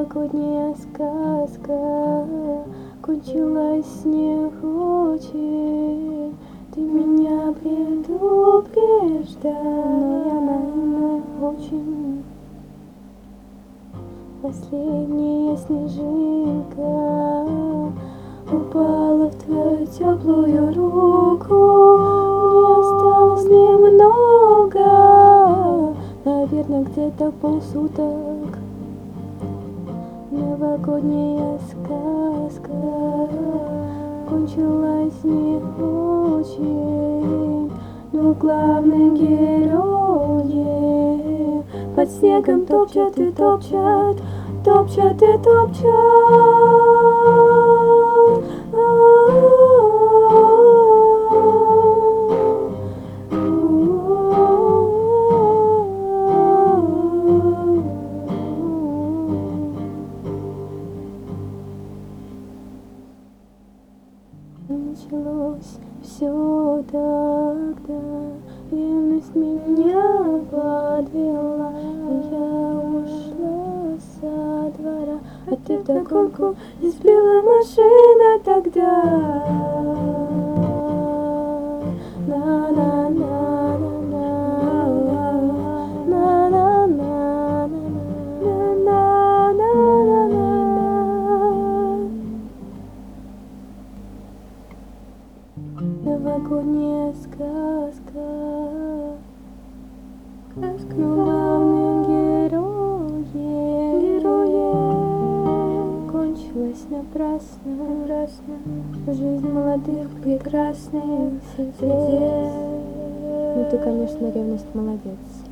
Новогодняя сказка кончилась не очень. Ты меня предупреждал, но я наивная очень. Последняя снежинка упала в твою теплую руку. Мне осталось немного, наверное, где-то полсуток. Новогодняя сказка кончилась не очень, но главным героем под снегом топчат и топчат, топчат и топчат. Началось все тогда, ревность меня подвела, и я ушла со двора, а ты вдогонку не сбила машина тогда. Новогодняя сказка, но главным героем кончилась напрасно. Жизнь молодых прекрасных сердец. Ну ты, конечно, ревность молодец.